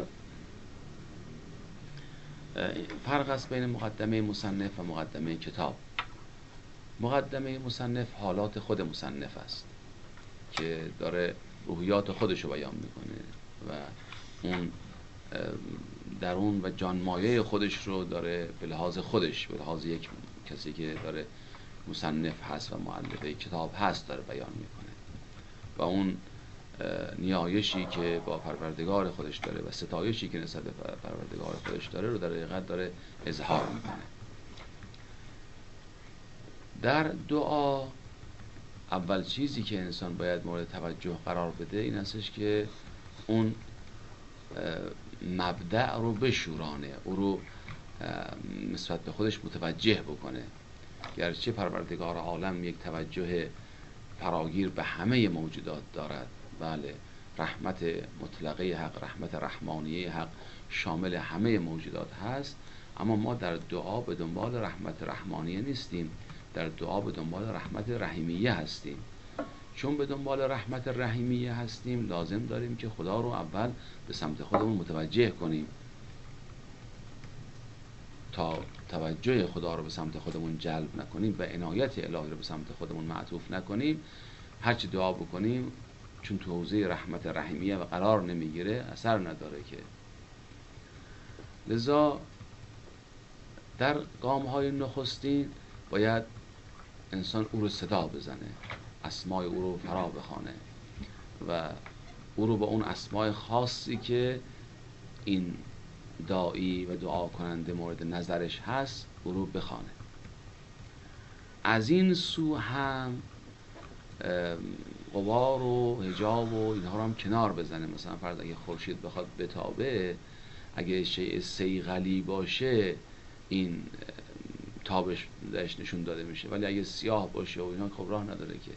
فرق است بین مقدمه مصنف و مقدمه کتاب. مقدمه مصنف حالات خود مصنف است که داره روحیات خودش رو بیان میکنه و اون درون و جانمایه خودش رو داره به لحاظ خودش به لحاظ یک کسی که داره مصنف هست و مؤلف کتاب هست داره بیان میکنه و اون نیایشی که با پروردگار خودش داره و ستایشی که نسبت به پروردگار خودش داره رو در حقیقت داره اظهار میکنه. در دعا اول چیزی که انسان باید مورد توجه قرار بده این هستش که اون مبدأ رو بشورانه، او رو نسبت به خودش متوجه بکنه. گرچه پروردگار عالم یک توجه فراگیر به همه موجودات دارد، بله، رحمت مطلقه حق، رحمت رحمانیه حق شامل همه موجودات هست، اما ما در دعا به دنبال رحمت رحمانیه نیستیم، در دعا به دنبال رحمت رحیمیه هستیم. چون به دنبال رحمت رحیمیه هستیم لازم داریم که خدا رو اول به سمت خودمون متوجه کنیم. تا توجه خدا رو به سمت خودمون جلب نکنیم و عنایت الهی رو به سمت خودمون معطوف نکنیم، هرچی دعا بکنیم چون تو حوزه رحمت رحیمیه و قرار نمیگیره اثر نداره که. لذا در گام های نخستین باید انسان او رو صدا بزنه، اسمای او رو فرا بخوانه و او رو با اون اسمای خاصی که این داعی و دعا کننده مورد نظرش هست او رو بخوانه. از این سو هم غبار و حجاب و اینها رو هم کنار بزنه. مثلا فرض اگه خورشید بخواد بتابه، اگه شیء صیقلی باشه این تابش درش نشون داده میشه، ولی اگه سیاه باشه و اینا خب راه نداره که.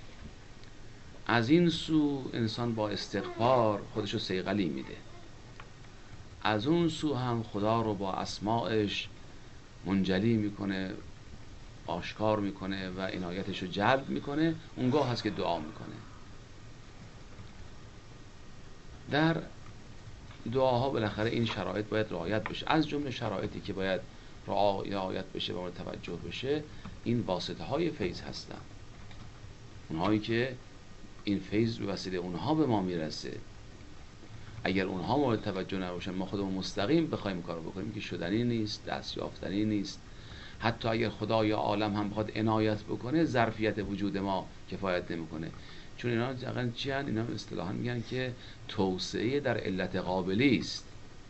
از این سو انسان با استغفار خودشو صیقلی میده، از اون سو هم خدا رو با اسمائش منجلی میکنه، آشکار میکنه و عنایتش رو جلب میکنه. اونگاه هست که دعا میکنه. در دعاها بالاخره این شرایط باید رعایت بشه. از جمله شرایطی که باید رعایت بشه و توجه بشه این واسطه های فیض هستن، اونهایی که این فیض به وسیله اونها به ما میرسه. اگر اونها مورد توجه نباشن ما خودمون مستقیم بخوایم کارو بکنیم که شدنی نیست، دست یافتنی نیست. حتی اگر خدای عالم هم بخواد عنایت بکنه ظرفیت وجود ما کفایت نمیکنه. چون اینا واقعا چی ان؟ اینا اصطلاحا میگن که توسعه در علت قابلی است.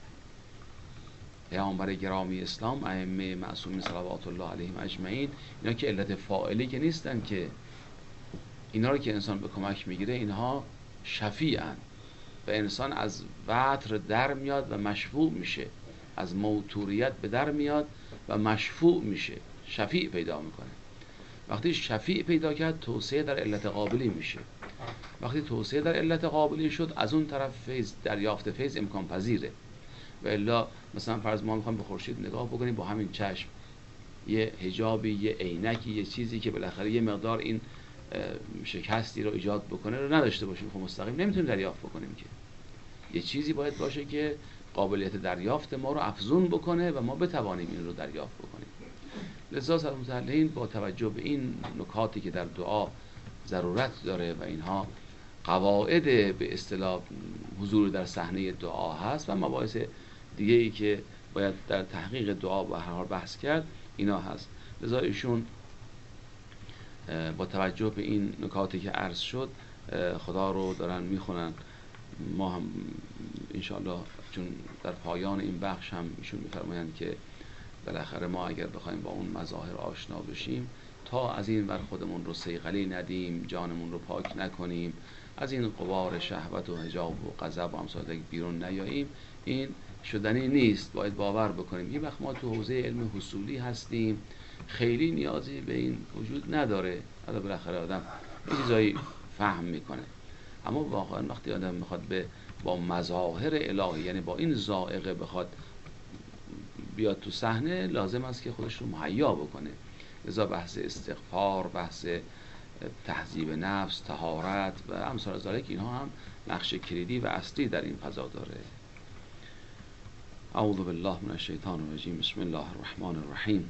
پیامبر گرامی اسلام، ائمه معصومین صلوات الله علیهم اجمعین، اینا که علت فاعلی که نیستن که، اینا رو که انسان به کمک میگیره اینها شفیعن و انسان از وتر در میاد و مشفوع میشه، از موتوریت به در میاد و مشفوع میشه، شفیع پیدا میکنه. وقتی شفیع پیدا کرد توسعه در علت قابلی میشه. وقتی توسعه در علت قابلی شد از اون طرف فیض، دریافت فیض امکان پذیره. و الا مثلا فرض ما میخوایم به خورشید نگاه بکنیم با همین چشم، یه حجابی، یه عینکی، یه چیزی که بالاخره یه مقدار این شکستی رو ایجاد بکنه رو نداشته باشیم، خب مستقیم نمیتونیم دریافت بکنیم که. یه چیزی باید باشه که قابلیت دریافت ما رو افزون بکنه و ما بتوانیم این رو دریافت بکنیم. لذا سلام متعلقین با توجه به این نکاتی که در دعا ضرورت داره و اینها قواعد به اصطلاح حضور در صحنه دعا هست و مباحث دیگه ای که باید در تحقیق دعا به هر حال بحث کرد اینا هست. لذا ایشون با توجه به این نکاتی که عرض شد خدا رو دارن میخونن. ما هم انشاءالله چون در پایان این بخش هم ایشون میفرمایند که بالاخره ما اگر بخوایم با اون مظاهر آشنا بشیم، تا از این ور خودمون رو صیقلی ندیم، جانمون رو پاک نکنیم، از این غبار شهوت و حجاب و غضب و امثال بیرون نیاییم، این شدنی نیست. باید باور بکنیم این وقت ما تو حوزه علم حصولی هستیم، خیلی نیازی به این وجود نداره. حالا بالاخره آدم چیزایی فهم میکنه، اما واقعا وقتی آدم میخواد به با مظاهر الهی، یعنی با این ذائقه بخواد بیاد تو صحنه، لازم است که خودش رو مهیا بکنه. لذا بحث استغفار، بحث تهذیب نفس، طهارت و امثال ذالک، اینها هم نقش کلیدی و اصلی در این فضا داره. اعوذ بالله من الشیطان الرجیم. بسم الله الرحمن الرحیم.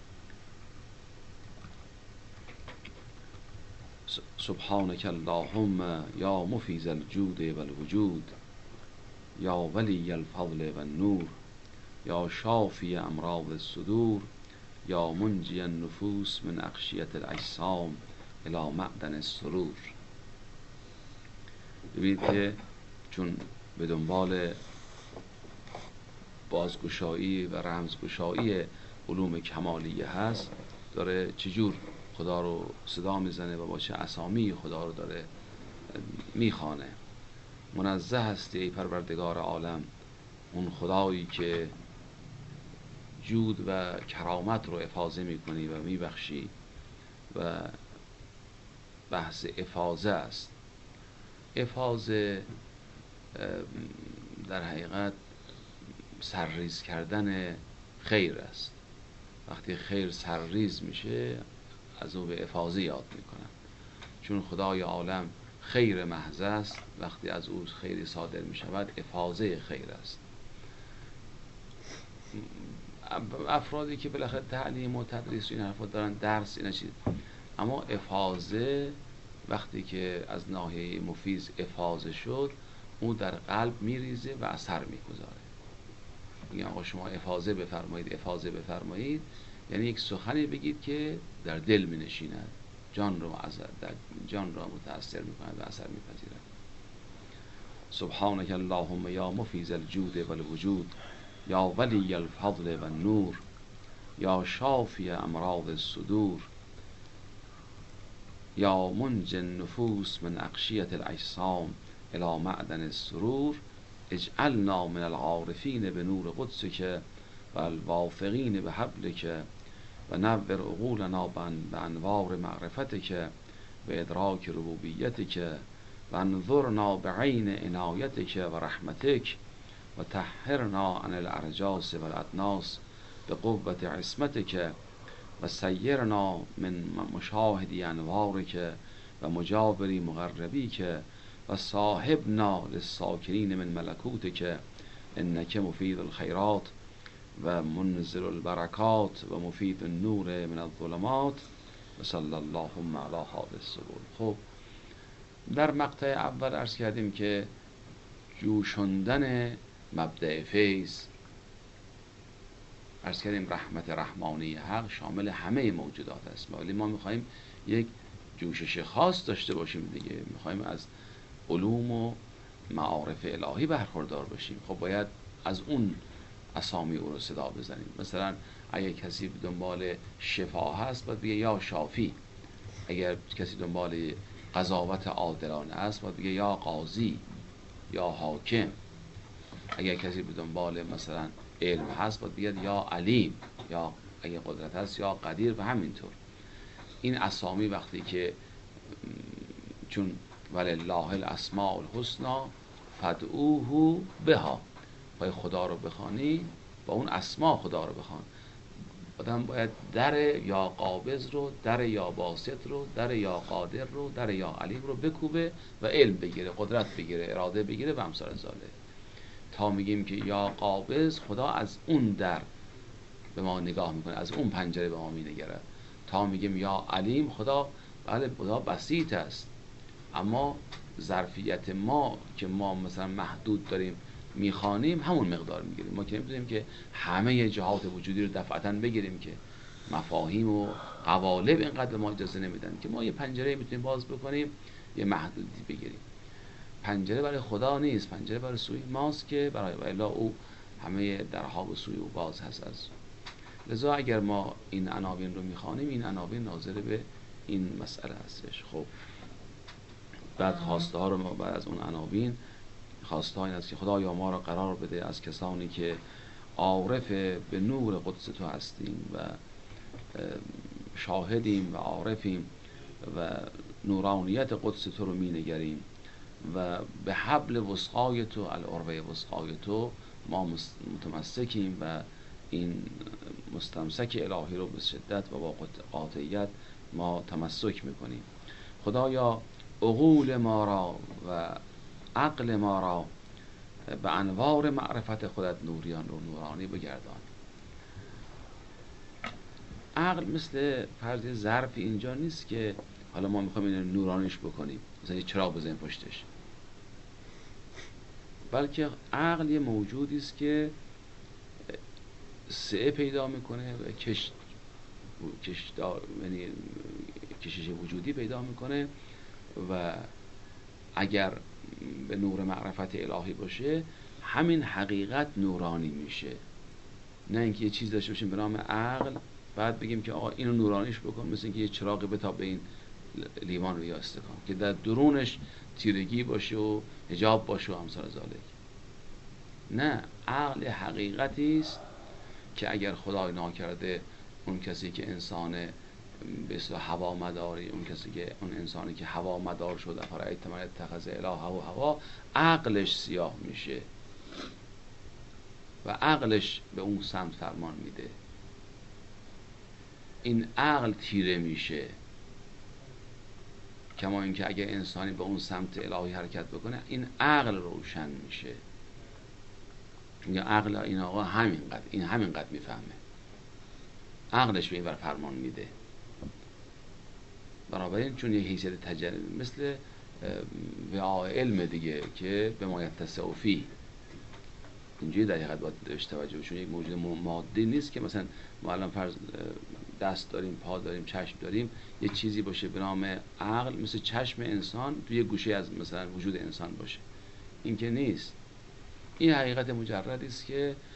سبحانك اللهم یا مفیض الجود والوجود، یا ولی الفضل والنور، یا شافی امراض الصدور، یا منجی النفوس من اغشیة الاجسام الی معدن السرور. ببینید که چون به دنبال بازگشایی و رمزگشایی علوم کمالیه هست، داره چجور خدا رو صدا میزنه و با چه اسامی خدا رو داره میخوانه. منزه هستی ای پروردگار عالم، اون خدایی که جود و کرامت رو افاضه میکنی و میبخشی و بحث افاضه است. افاضه در حقیقت سرریز کردن خیر است. وقتی خیر سرریز میشه از او به افاضه یاد میکنن، چون خدای عالم خیر محض است. وقتی از او خیری صادر میشود افاضه خیر است. افرادی که بالاخره تعلیم و تدریس و این حرفا دارن، درس اینا چیز، اما افاضه وقتی که از ناحیه مفیز افاضه شد، اون در قلب میریزه و اثر میگذاره. میگن آقا شما افاضه بفرمایید، افاضه بفرمایید، یعنی یک سخنی بگید که در دل می نشیند، جان را در جان را متأثر می کند و اثر می پذیرد. سبحانك اللهم یا مفیز الجود والوجود، یا ولی الفضل و النور، یا شافی امراض الصدور، یا منج النفوس من اغشیة الاجسام الى معدن السرور، اجعلنا من العارفین بنور قدسک و الوافقین بحبلک و نور عقولنا بانوار معرفتک و ادراک ربوبیتک و انظرنا بعین عنایتک و رحمتک و طهرنا عن الارجاس و الادناس بقوة عصمتک و سیرنا من مشاهدی انوارک و مجابری مقربیک و صاحبنا للساکنین من ملکوتک انک مفید الخیرات و منزل البرکات و مفید النور من الظلمات و صلی اللهم علی هادی السبل. خب در مقطع اول عرض کردیم که جوشاندن مبدأ فیض، عرض کردیم رحمت رحمانی حق شامل همه موجودات است، ولی ما میخوایم یک جوشش خاص داشته باشیم دیگه، میخوایم از علوم و معارف الهی برخوردار باشیم. خب باید از اون اسامی او رو صدا بزنیم. مثلا اگر کسی دنبال شفا هست باید بگه یا شافی، اگر کسی دنبال قضاوت عادلانه است باید بگه یا قاضی یا حاکم، اگر کسی به دنبال مثلا علم هست باید بگه یا علیم، یا اگر قدرت هست یا قدیر و همینطور. این اسامی وقتی که چون ولله الاسماء الحسنی فادعوه بها، باید خدا رو بخوانی با اون اسما خدا رو بخوان. آدم باید در یا قابض رو، در یا باسط رو، در یا قادر رو، در یا علیم رو بکوبه و علم بگیره، قدرت بگیره، اراده بگیره و امثال ذالک. تا میگیم که یا قابض، خدا از اون در به ما نگاه میکنه، از اون پنجره به ما مینگره. تا میگیم یا علیم، خدا بله خدا بسیط است، اما ظرفیت ما که ما مثلا محدود داریم میخوانیم همون مقدار میگیریم. ما که نمیتونیم که همه جهات وجودی رو دفعتاً بگیریم، که مفاهیم و قوالب اینقدر ما اجازه نمیدن که ما یه پنجره میتونیم باز بکنیم، یه محدودی بگیریم. پنجره برای خدا نیست، پنجره برای سوی ماست که برای الا او همه درها به سوی او باز هست. از لذا اگر ما این عناوین رو میخوانیم، این عناوین ناظر به این مسئله هستش. خب بعد خواسته ها رو ما بعد از اون عناوین خواسته ها این است که خدایا ما را قرار بده از کسانی که عارف به نور قدس تو هستیم و شاهدیم و عارفیم و نورانیت قدس تو رو می نگریم و به حبل وثقای تو، العروه وثقای تو ما متمسکیم و این مستمسک الهی رو به شدت و با قاطعیت ما تمسک میکنیم. خدایا عقول ما را و عقل ما را به انوار معرفت خودت نوریان رو نورانی بگردان. عقل مثل فرض ظرف اینجا نیست که حالا ما میخوایم این نورانیش بکنیم، مثلا یه چراغ بزنیم پشتش، بلکه عقل یه موجودی است که سعه پیدا میکنه و کش کش یعنی کشش وجودی پیدا میکنه و اگر به نور معرفت الهی باشه همین حقیقت نورانی میشه. نه اینکه یه چیز داشته باشیم به نام عقل بعد بگیم که آقا اینو نورانیش بکن، مثل اینکه یه چراغ بتاب به این لیوان رو یا استکان که در درونش تیرگی باشه و حجاب باشه و امثال ذالک. نه، عقل حقیقتی است که اگر خدای ناکرده اون کسی که انسان به اصطلاح هوا مداری، اون کسی که اون انسانی که هوا مدار شده فرایت من اتخذ اله و هوا، عقلش سیاه میشه و عقلش به اون سمت فرمان میده. این عقل تیره میشه، کما اینکه اگر انسانی به اون سمت الهی حرکت بکنه این عقل روشن میشه. میگه عقل این آقا همینقدر، این همینقدر میفهمه، عقلش به این بر فرمان میده. بنابراین چون یه حیثیت تجربی مثل وعاء علم دیگه که به ما یتسع فیه، اینجوری در حقیقت باید داشته توجه بشون. یک موجود مادی نیست که مثلا ما الان فرض دست داریم، پا داریم، چشم داریم، یه چیزی باشه به نام عقل مثل چشم انسان توی یه گوشه از مثلا وجود انسان باشه. این که نیست. این حقیقت مجردی است که